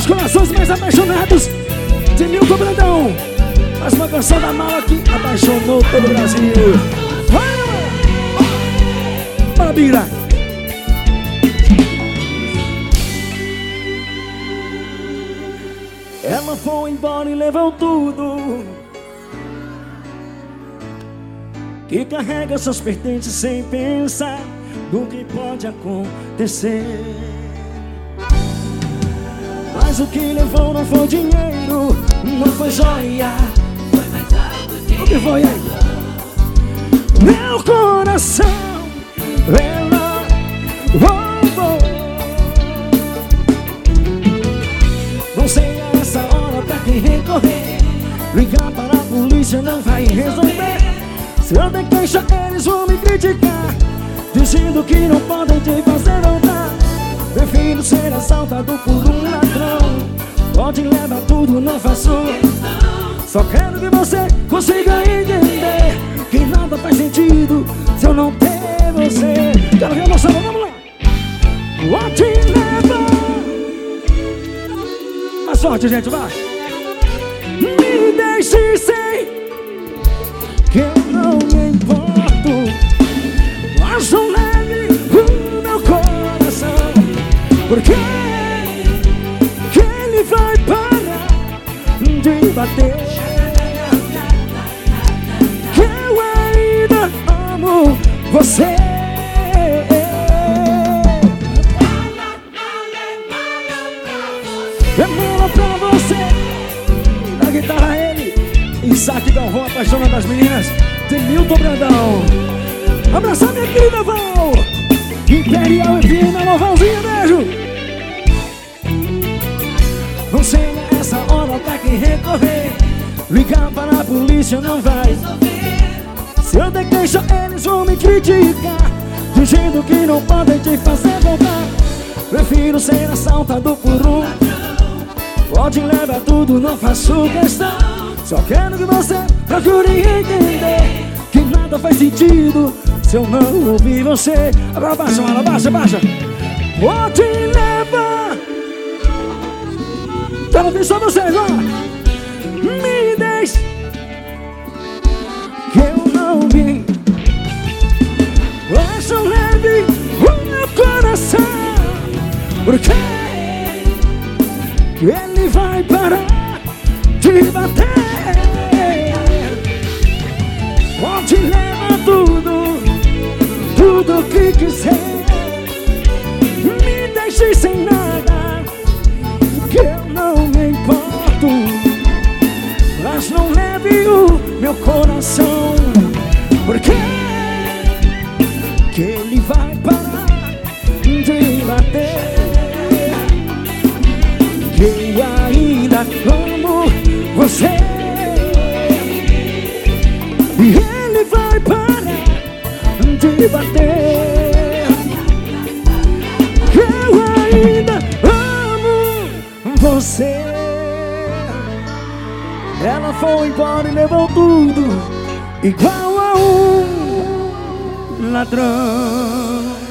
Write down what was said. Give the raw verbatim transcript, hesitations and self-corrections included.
Os corações mais apaixonados de Milton Brandão. Mais uma canção da mala que apaixonou todo o Brasil. Vai, bora, Bira. Ela foi embora e levou tudo que carrega seus pertences sem pensar no que pode acontecer. Mas o que levou não foi dinheiro, não foi joia, foi mais alto que o que foi aí? Meu coração, ela roubou. Não sei a essa hora pra quem recorrer, ligar para a polícia não vai resolver. Se eu der queixa eles vão me criticar, dizendo que não podem te fazer voltar. Prefiro ser assaltado por um ladrão. Pode levar tudo, não faço questão. Só quero que você consiga entender que nada faz sentido se eu não ter você. Quero ver a nossa mão, vamos lá. Pode levar. Mais sorte, gente, vai. Me deixe sem que eu não me importo, mas não leve o meu coração, porque que ele vai parar de bater. Que eu ainda amo você. Demora pra você. Na guitarra ele, Isaac Galvão, apaixonado das meninas de Milton Brandão. Abraçar minha querida Val Imperial F M, alô Valzinha, beijo. Não sei nessa hora pra quem recorrer, ligar para a polícia não vai resolver. Se eu der queixa eles vão me criticar, dizendo que não podem te fazer voltar. Prefiro ser assaltado por um. Pode levar tudo, não faço questão. Só quero que você procure entender que nada faz sentido se eu não ouvir você. Agora baixa, mano, baixa, baixa. Pode levar. Quero ouvir só vocês, ó. Me deixe que eu não vim. Mas eu leve o meu coração, porque ele vai parar de bater. Pode levar tudo, tudo que quiser. Me deixe sem nada, que eu não me importo, mas não leve o meu coração, porque que ele vai parar de bater. Que eu ainda amo você, e ele vai parar de bater. Eu ainda amo você. Ela foi embora e levou tudo, igual a um ladrão.